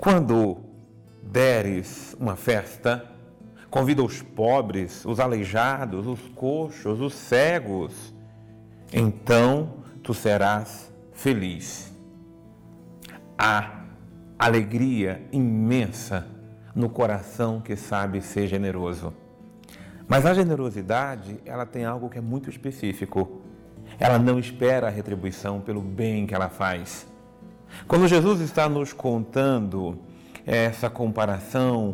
quando deres uma festa, convida os pobres, os aleijados, os coxos, os cegos. Então tu serás feliz. Há alegria imensa no coração que sabe ser generoso. Mas a generosidade, ela tem algo que é muito específico. Ela não espera a retribuição pelo bem que ela faz. Quando Jesus está nos contando essa comparação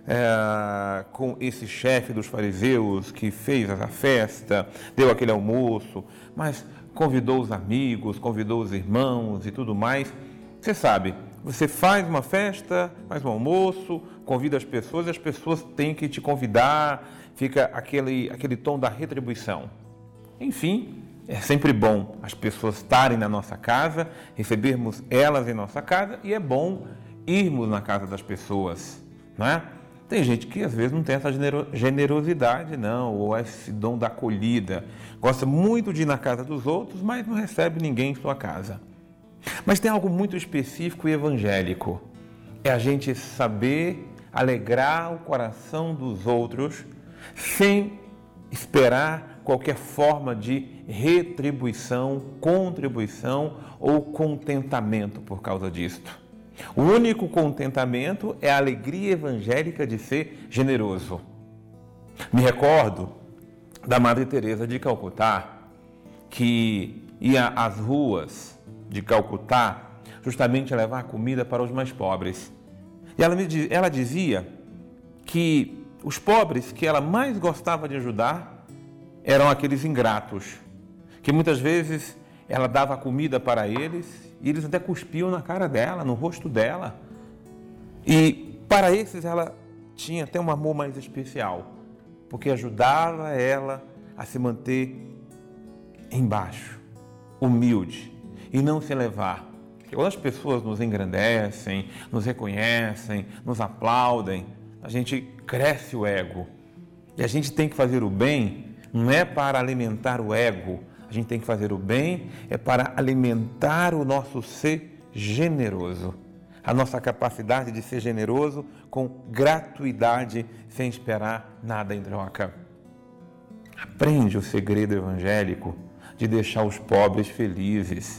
com esse chefe dos fariseus que fez essa festa, deu aquele almoço, mas convidou os amigos, convidou os irmãos e tudo mais. Você sabe, você faz uma festa, faz um almoço, convida as pessoas e as pessoas têm que te convidar, fica aquele tom da retribuição. Enfim, é sempre bom as pessoas estarem na nossa casa, recebermos elas em nossa casa e é bom irmos na casa das pessoas, não é? Tem gente que às vezes não tem essa generosidade, não, ou esse dom da acolhida. Gosta muito de ir na casa dos outros, mas não recebe ninguém em sua casa. Mas tem algo muito específico e evangélico. É a gente saber alegrar o coração dos outros sem esperar qualquer forma de retribuição, contribuição ou contentamento por causa disto. O único contentamento é a alegria evangélica de ser generoso. Me recordo da Madre Teresa de Calcutá, que ia às ruas de Calcutá justamente levar comida para os mais pobres. E ela dizia que os pobres que ela mais gostava de ajudar eram aqueles ingratos, que muitas vezes ela dava comida para eles e eles até cuspiam na cara dela, no rosto dela. E para esses ela tinha até um amor mais especial, porque ajudava ela a se manter embaixo, humilde, e não se elevar. Porque quando as pessoas nos engrandecem, nos reconhecem, nos aplaudem, a gente cresce o ego. E a gente tem que fazer o bem, não é para alimentar o ego, a gente tem que fazer o bem, é para alimentar o nosso ser generoso. A nossa capacidade de ser generoso com gratuidade, sem esperar nada em troca. Aprende o segredo evangélico de deixar os pobres felizes.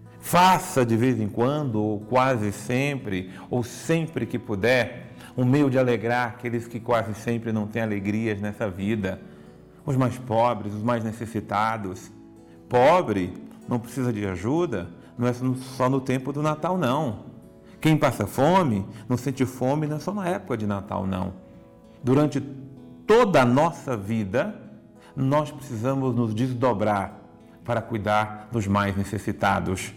Faça de vez em quando, ou quase sempre, ou sempre que puder, um meio de alegrar aqueles que quase sempre não têm alegrias nessa vida. Os mais pobres, os mais necessitados. Pobre não precisa de ajuda, não é só no tempo do Natal, não. Quem passa fome, não sente fome, não é só na época de Natal, não. Durante toda a nossa vida, nós precisamos nos desdobrar para cuidar dos mais necessitados.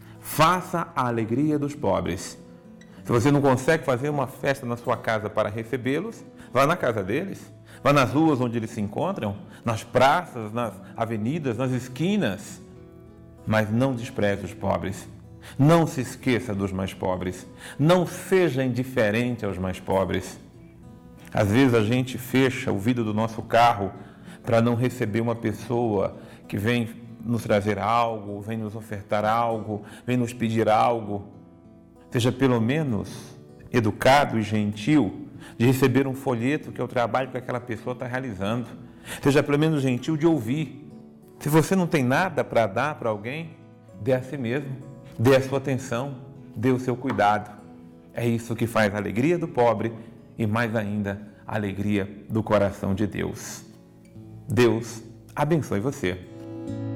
Faça a alegria dos pobres. Se você não consegue fazer uma festa na sua casa para recebê-los, vá na casa deles. Vá nas ruas onde eles se encontram, nas praças, nas avenidas, nas esquinas. Mas não despreze os pobres. Não se esqueça dos mais pobres. Não seja indiferente aos mais pobres. Às vezes a gente fecha o vidro do nosso carro para não receber uma pessoa que vem nos trazer algo, vem nos ofertar algo, vem nos pedir algo. Seja pelo menos educado e gentil de receber um folheto que é o trabalho que aquela pessoa está realizando. Seja pelo menos gentil de ouvir. Se você não tem nada para dar para alguém, dê a si mesmo, dê a sua atenção, dê o seu cuidado. É isso que faz a alegria do pobre e mais ainda a alegria do coração de Deus. Deus abençoe você.